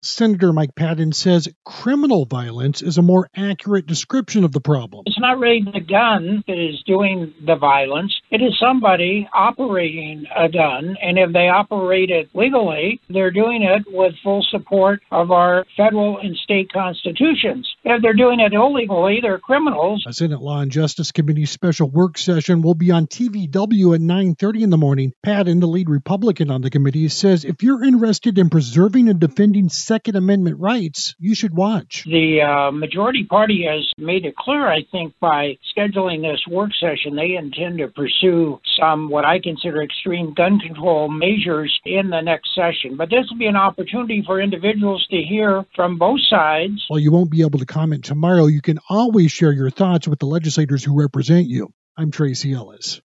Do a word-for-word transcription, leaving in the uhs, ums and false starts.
Senator Mike Patton says criminal violence is a more accurate description of the problem. It's not really the gun that is doing the violence. It is somebody operating a gun, and if they operate it legally, they're doing it with full support of our federal and state constitutions. If they're doing it illegally, they're criminals. A Senate Law and Justice Committee special work session will be on T V W at nine thirty in the morning. Patton, the lead Republican on the committee, says if you're interested in preserving and defending Second Amendment rights, you should watch. The uh, majority party has made it clear, I think, by scheduling this work session, they intend to pursue some what I consider extreme gun control measures in the next session. But this will be an opportunity for individuals to hear from both sides. While you won't be able to comment tomorrow, you can always share your thoughts with the legislators who represent you. I'm Tracy Ellis.